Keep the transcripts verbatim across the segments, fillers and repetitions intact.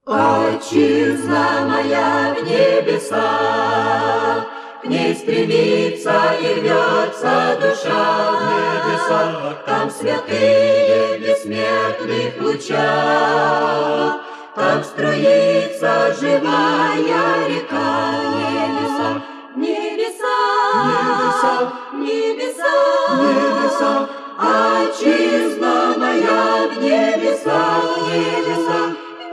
Отчизна моя в небесах, к ней стремится и рвется душа в небесах. Там святые бессмертных лучах, там струится живая река. Небеса, небеса, небеса, небеса, небеса. Отчизна моя в небесах, небесах,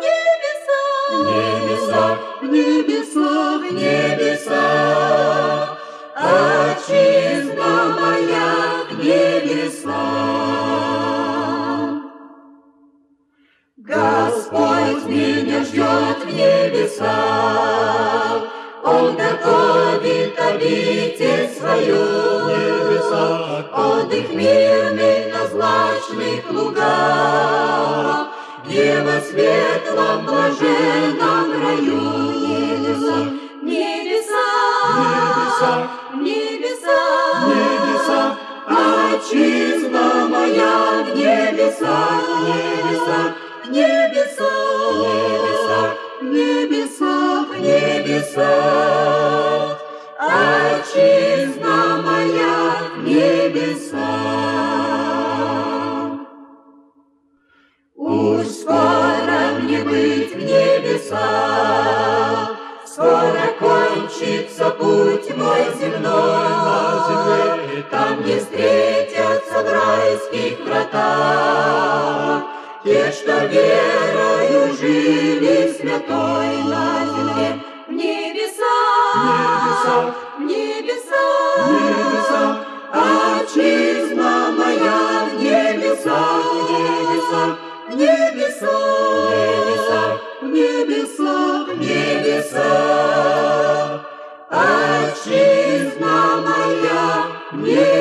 небесах, небесах, небесах. Отчизна моя в небесах. Господь меня ждет в небесах, Он готовит обитель свою в небесах. Отдых мирный на злачных лугах, где во светлом блаженном раю. Небеса, небеса, небеса, небеса, отчизна моя в небесах, небесах, небесах, небесах, небесах, небесах, отчизна моя в небесах. Уж скоро мне быть в небесах, скоро кончится путь мой земной на земле. Там не встретятся в райских вратах те, что верою жили святой на земле. В небесах, в небесах, в небесах, отчизна моя в небесах, в небесах, в небесах, в небесах, в небесах, отчизна моя в небесах.